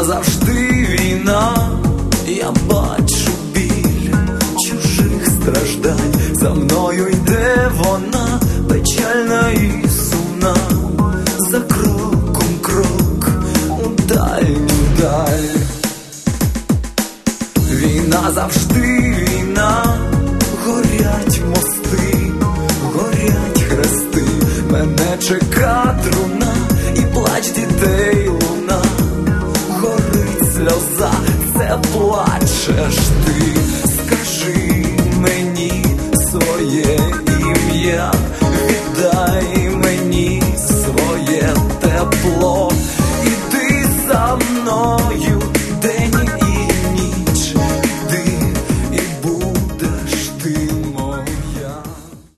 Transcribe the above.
завжди війна, я бачу біль чужих страждань. За мною йде вона, печальна і сумна, за кроком крок у дальню даль. Війна завжди війна, горять мости, горять хрести, мене чека труна і плач дітей луна. Горить сльоза, це плачеш ти. Скажи мені своє ім'я.